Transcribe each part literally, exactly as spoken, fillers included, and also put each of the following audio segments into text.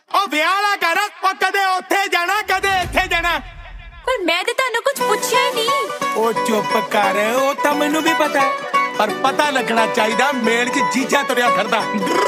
ਉਹ ਵਿਆਹ ਵਾਲਾ ਕਰ ਉਹ ਕਦੇ ਉੱਥੇ ਜਾਣਾ ਕਦੇ ਇੱਥੇ ਜਾਣਾ। ਪਰ ਮੈਂ ਤੇ ਤੁਹਾਨੂੰ ਕੁਝ ਪੁੱਛਿਆ ਹੀ ਨਹੀਂ। ਉਹ ਚੁੱਪ ਕਰ, ਉਹ ਤਾਂ ਮੈਨੂੰ ਵੀ ਪਤਾ ਹੈ, ਪਰ ਪਤਾ ਲੱਗਣਾ ਚਾਹੀਦਾ ਮੇਲ 'ਚ ਜੀਜਾ ਤੁਰਿਆ ਫਿਰਦਾ।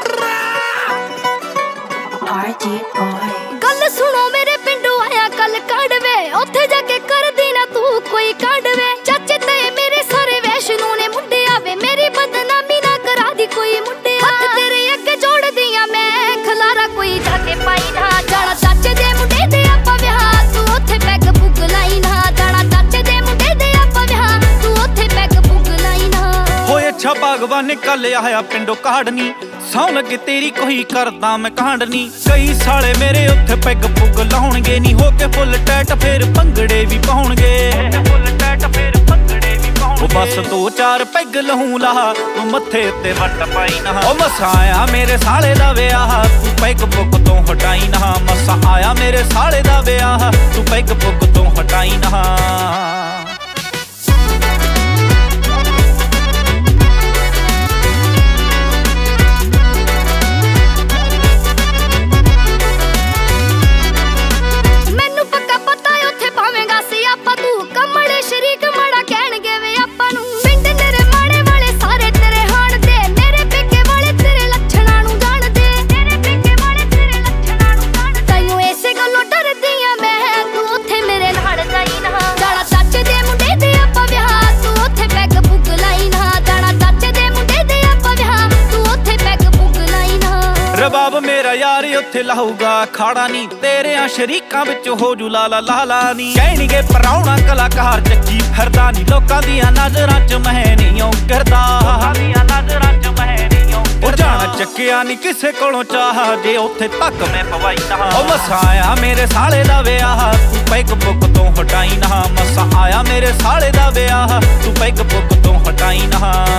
ਗੱਲ ਸੁਣੋ ਮੇਰੇ ਪਿੰਡੋਂ ਆਇਆ ਕੱਲ ਕਾੜਵੇ, ਉੱਥੇ ਜਾ ਕੇ ਕਰਦੀ ਨਾ ਤੂੰ ਕੋਈ ਕਾੜਵੇ। ਚਾਚੇ ਤੇ ਮੇਰੇ ਸਾਰੇ ਵੈਸ਼ਨੂ ਨੇ ਮੁੰਡੇ ਆਵੇ, ਮੇਰੀ ਬਦਨਾਮੀ ਨਾ ਕਰਾ ਦੀ ਕੋਈ ਮੁੰਡੇ। ਹੱਥ ਤੇਰੇ ਅੱਗੇ ਜੋੜਦੀਆਂ ਮੈਂ, ਖਲਾਰਾ ਕੋਈ ਜਾ ਕੇ ਪਾਈ ਨਾ ਜਾਣਾ। ਚਾਚੇ ਦੇ ਮੁੰਡੇ ਦੇ ਆਪਾਂ ਵਿਆਹ, ਤੂੰ ਉੱਥੇ ਪੈਗ ਪੁੱਗ ਲਾਈ ਨਾ ਜਾਣਾ। ਚਾਚੇ ਦੇ ਮੁੰਡੇ ਦੇ ਆਪਾਂ ਵਿਆਹ, ਤੂੰ ਉੱਥੇ ਪੈਗ ਪੁੱਗ ਲਾਈ ਨਾ। ਹੋਏ ਅੱਛਾ ਭਗਵਾਨ ਨਿਕਲ ਆਇਆ ਪਿੰਡੋਂ ਕਾੜਨੀ, ਸੌ ਲੱਗੇ ਤੇਰੀ ਕੋਈ ਕਰਦਾ ਮੈਂ ਕਾਂਡਨੀ। ਕਈ ਸਾਲੇ ਮੇਰੇ ਉੱਥੇ ਪੈਗ ਪੁੱਗ ਲਾਉਣਗੇ, ਨਹੀਂ ਹੋ ਕੇ ਫੁੱਲ ਟੈਟ ਫੇਰ ਭੰਗੜੇ ਵੀ ਪਾਉਣਗੇ। ਫੁੱਲ ਟੈਟ ਫੇਰ ਭੰਗੜੇ ਵੀ ਪਾਉਣਗੇ। ਉਹ ਬਸ ਦੋ ਚਾਰ ਪੈਗ ਲਹੂ ਲਾ, ਤੂੰ ਮੱਥੇ ਉੱਤੇ ਵੱਟ ਪਾਈ ਨਾ। ਉਹ ਮਸਾ ਆਇਆ ਮੇਰੇ ਸਾਲੇ ਦਾ ਵਿਆਹ, ਤੂੰ ਪੈਗ ਪੁੱਗ ਤੋਂ ਹਟਾਈ ਨਾ। ਮਸਾ ਆਇਆ ਮੇਰੇ ਸਾਲੇ ਦਾ ਵਿਆਹ, ਤੂੰ ਪੈਗ ਪੁੱਗ ਤੋਂ ਹਟਾਈ ਨਾ। ਰਬਾਬ ਮੇਰਾ ਯਾਰ ਉੱਥੇ ਲਾਊਗਾ ਖਾੜਾ ਨੀ, ਤੇਰਿਆਂ ਸ਼ਰੀਕਾਂ ਵਿੱਚ ਹੋ ਜੂ ਲਾਲਾ ਲਾਲਾ ਨੀ। ਕਹਿਣਗੇ ਪਰਾਉਣਾ ਕਲਾਕਾਰ ਚੱਕੀ ਫਿਰਦਾ ਨੀ, ਲੋਕਾਂ ਦੀਆਂ ਨਜ਼ਰਾਂ ਚ ਮੈਂ ਨਹੀਂ ਓ ਕਰਦਾ। ਲੋਕਾਂ ਦੀਆਂ ਨਜ਼ਰਾਂ ਚ ਮੈਂ ਨਹੀਂ ਓ ਕਰਦਾ। ਉਹ ਜਾਣਾ ਚੱਕਿਆ ਨੀ ਕਿਸੇ ਕੋਲੋਂ ਚਾਹ, ਜੇ ਉੱਥੇ ਤੱਕ ਮੈਂ ਪਵਾਈ ਨਾ। ਉਹ ਮਸਾ ਆਇਆ ਮੇਰੇ ਸਾਲੇ ਦਾ ਵਿਆਹ, ਤੂੰ ਪੈਗ ਪੁੱਗ ਤੋਂ ਹਟਾਈ ਨਾ। ਮਸਾ ਆਇਆ ਮੇਰੇ ਸਾਲੇ ਦਾ ਵਿਆਹ, ਤੂੰ ਪੈਗ ਪੁੱਗ ਤੋਂ ਹਟਾਈ ਨਾ।